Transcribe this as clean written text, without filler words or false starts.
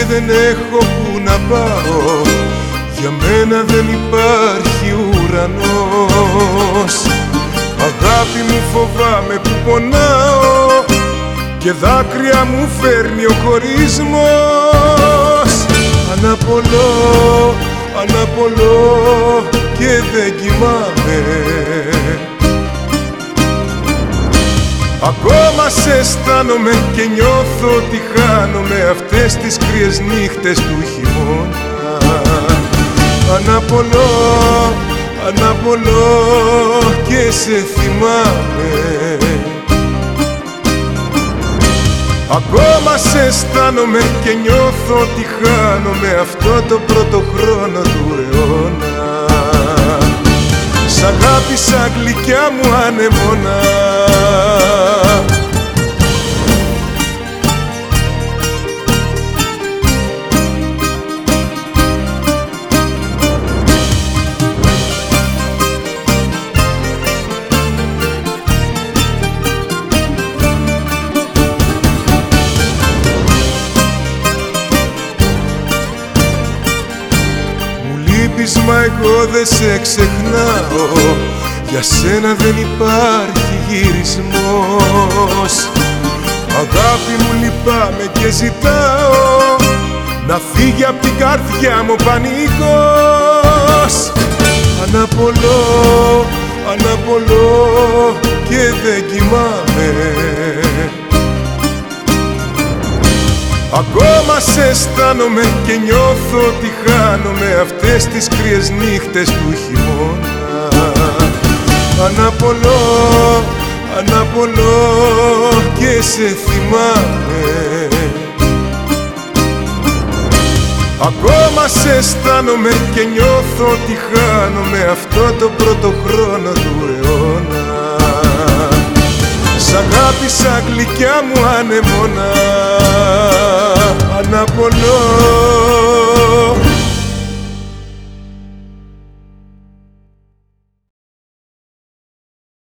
δεν έχω που να πάω, για μένα δεν υπάρχει ουρανός. Αγάπη μου, φοβάμαι που πονάω και δάκρυα μου φέρνει ο χωρισμός. Αναπολώ, αναπολώ και δεν κοιμάμαι. Ακόμα σε αισθάνομαι και νιώθω ότι χάνομαι αυτές τις κρύες νύχτες του χειμώνα. Αναπολώ, αναπολώ και σε θυμάμαι. Ακόμα σε αισθάνομαι και νιώθω ότι χάνομαι αυτό το πρώτο χρόνο του αιώνα. Σ' αγάπησα γλυκιά μου ανεμόνα. Μα εγώ δεν σε ξεχνάω, για σένα δεν υπάρχει γυρισμός. Αγάπη μου, λυπάμαι και ζητάω να φύγει απ' την καρδιά μου ο πανικός. Αναπολώ, αναπολώ και δεν κοιμάμαι. Ακόμα σε αισθάνομαι και νιώθω ότι χάνομαι αυτές τις κρύες νύχτες του χειμώνα. Αναπολώ, αναπολώ και σε θυμάμαι. Ακόμα σε αισθάνομαι και νιώθω ότι χάνομαι αυτό το πρώτο χρόνο του αιώνα. Σ' αγάπησα γλυκιά μου ανεμόνα. Αναπολώ.